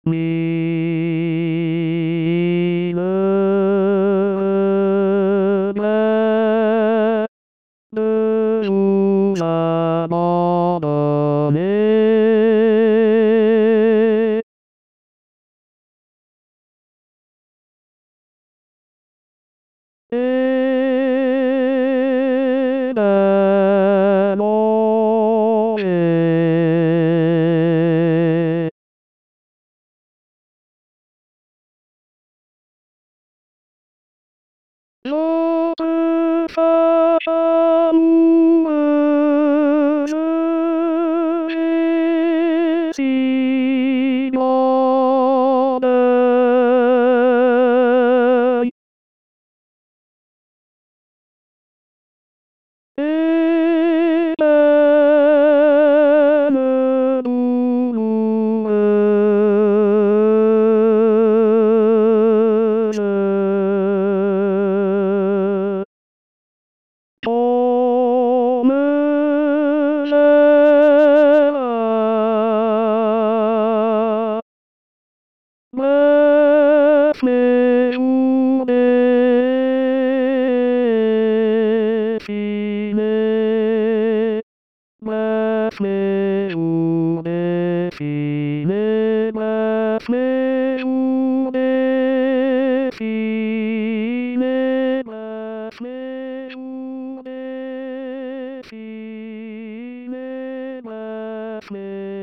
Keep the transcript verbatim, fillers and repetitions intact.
Mi, le, la, le, ou, la, la, la, le. E, la, lo, e. Je te fâche amoureux, je n'ai si grand deuil. Et peine douloureuse. Comme l'air, bref, mes journées filer. Bref, mes journées filer. Bref, mes journées filer. Bref, mes journées filer. Bref, mes